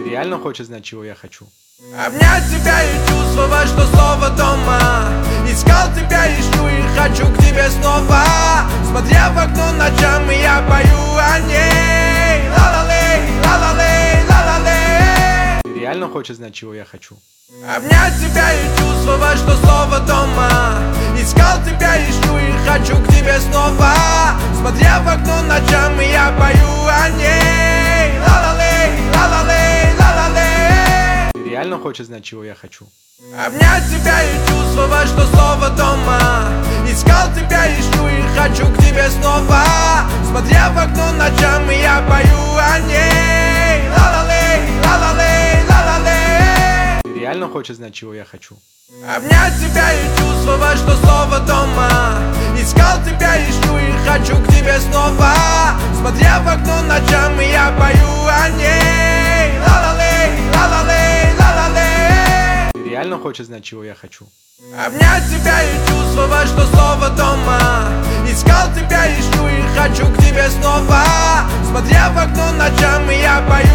Реально хочешь знать, чего я хочу? Обнять тебя и чувствовать, что снова дома. Искал тебя, ищу и хочу к тебе снова. Смотря в окно ночами, я пою о ней. Ла-ла-лей, ла-ла-лей, ла-ла-лей. Ты реально хочешь знать, чего я хочу? Обнять тебя и чувствовать, что снова дома. Искал тебя, ищу и хочу к тебе снова. Смотря в окно ночами, я пою о ней. Ла-ла-лей, ла-ла-лей, ла-ла-лей. Ты реально хочешь знать, чего я хочу? Обнять тебя и чувствовать, что снова дома. Искал тебя, ищу и хочу к тебе снова. Смотря в окно ночами, я пою о ней. Ла-ла-лей, ла-ла-лей, ла-ла-лей. Ты реально хочешь знать, чего я хочу? Обнять тебя и чувствовать, что снова дома. Искал тебя, ищу и хочу к тебе снова. Смотря в окно ночами, я пою о ней. Ла-ла-лей, ла-ла-лей, ла-ла-лей. Ты реально хочешь знать, чего я хочу? Обнять тебя и чувствовать, что снова дома. Искал тебя, ищу и хочу к тебе снова. Смотря в окно ночами, я пою